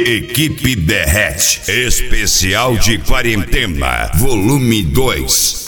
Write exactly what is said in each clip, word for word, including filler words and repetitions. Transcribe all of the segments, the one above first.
Equipe Derrete, especial de quarentena, volume dois.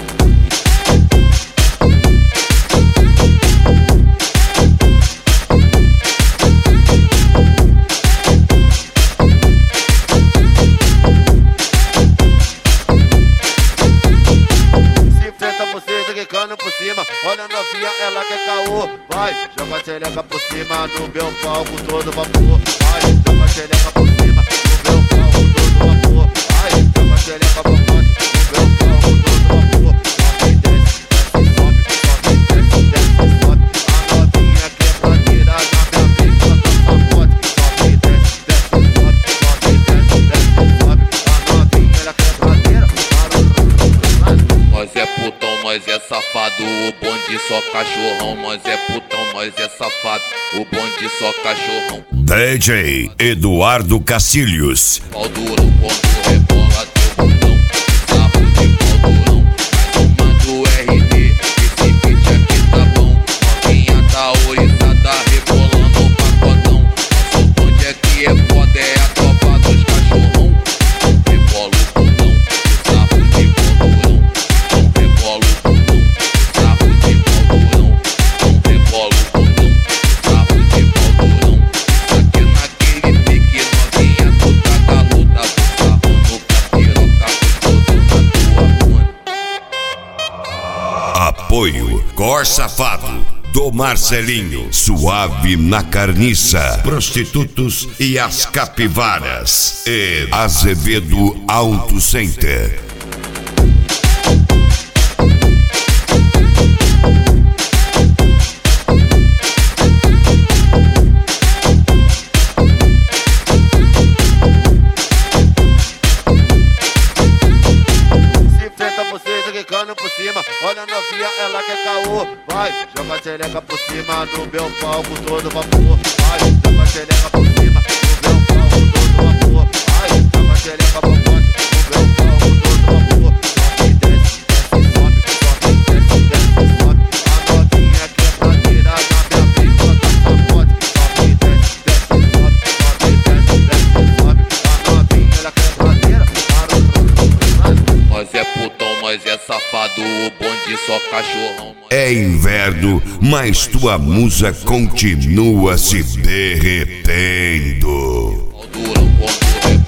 Por cima, olha a novinha, ela quer caô. Vai, joga a xereca por cima, no meu palco todo vapor. Vai, joga a xereca por cima, no meu palco todo vapor. Vai, joga a xereca por baixo, no meu palco todo vapor. Sobe, desce, desce, sobe, sobe, desce, desce, sobe. A novinha quer planeira na minha frente, ela tá forte. Sobe, desce, desce, sobe, sobe, desce, desce, sobe. A novinha, ela quer planeira. Nós é putão, nós é safado, o bonde só cachorrão. Nós é putão, nós é safado, o bonde só cachorrão. D J Eduardo Cacilhos. Pau durão quando rebola teu bundão, sarro de pau durão. Mais uma do R D, esse beat aqui tá bom. Novinha tá orizada, rebolando o pacotão. Nosso bonde aqui é foda, é a tropa dos cachorrão. Rebola o bundão, sarro de pau durão. Rebola o bundão, sarro de pau durão. Não rebola o bundão, sarro de pau durão. Isso aqui é naquele pique, novinha, tu tá galuda. Do sarro no capiroca, gostoso na tua bunda. Apoio Cor Safado, do Marcelinho, Suave na Carniça, Prostitutos e as Capivaras e Azevedo Auto Center. Por cima, olha a novinha, ela quer caô. Vai, joga a xereca por cima, no meu palco todo vapor. Vai, joga a xereca por cima, no meu palco todo vapor. Vai, joga a xereca por baixo, no meu palco todo vapor. Sobe, desce, desce, sobe, sobe, desce, desce, sobe. A novinha quer planeira na minha frente, ela tá forte. Sobe, desce, desce, sobe, sobe, desce, desce, sobe. A novinha, ela quer planeira. Nós é putão, nós é safado, o bonde só cachorrão. É inverno, mas tua musa continua se derretendo. Pau durão quando